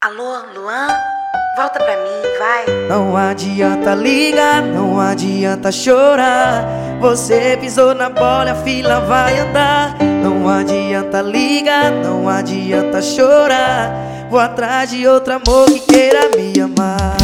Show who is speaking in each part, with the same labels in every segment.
Speaker 1: Alô, Luan? Volta pra mim, vai.
Speaker 2: Não adianta ligar, não adianta chorar. Você pisou na bola, a fila vai andar. Não adianta ligar, não adianta chorar. Vou atrás de outro amor que queira me amar.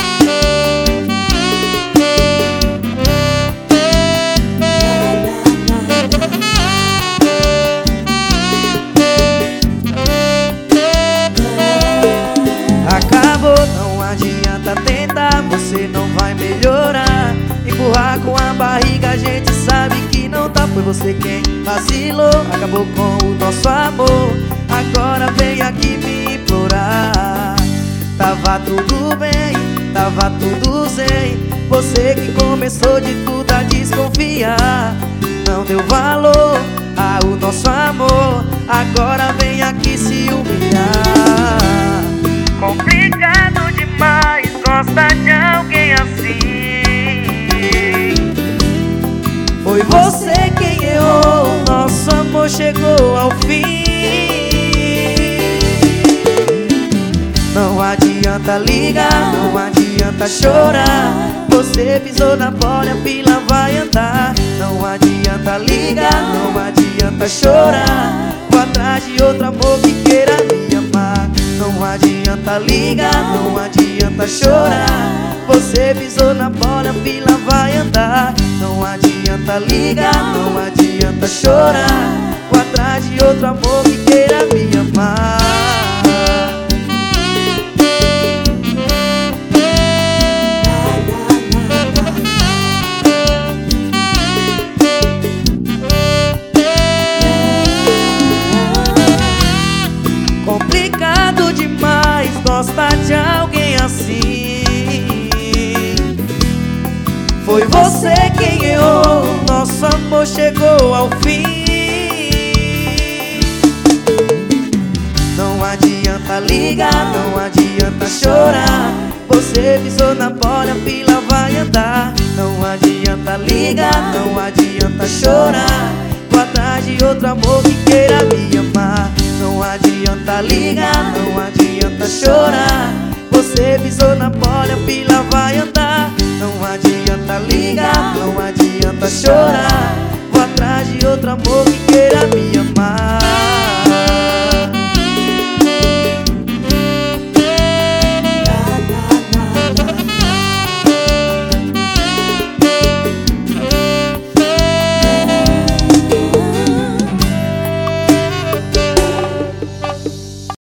Speaker 2: Acabou, não adianta tentar, você não vai melhorar. Empurrar com a barriga, a gente sabe que não tá. Foi você quem vacilou, acabou com o nosso amor. Agora vem aqui me implorar. Tava tudo bem, tava tudo zen. Você que começou de tudo a desconfiar. Não deu valor ao nosso amor. Agora vem aqui se humilhar. Complicado demais, gosta de alguém assim. Foi você quem errou, nosso amor chegou ao fim. Não adianta ligar, não adianta chorar. Você pisou na bola, a fila vai andar. Não adianta ligar, não adianta chorar. Vou atrás de outro amor que queira me amar. Não adianta ligar, não adianta chorar. Você pisou na bola, a fila vai andar. Não adianta ligar, não adianta chorar. Vou atrás de outro amor que queira me amar. Complicado demais, gosta de alguém assim. Foi você quem errou, nosso amor chegou ao fim. Não adianta ligar, não adianta chorar. Você pisou na bola, a fila vai andar. Não adianta ligar, não adianta chorar. Vou atrás de outro amor que queira me amar. Não adianta ligar, não adianta chorar. Você pisou na bola, a fila vai andar. Não adianta ligar, não adianta chorar. Vou atrás de outro amor que queira me amar.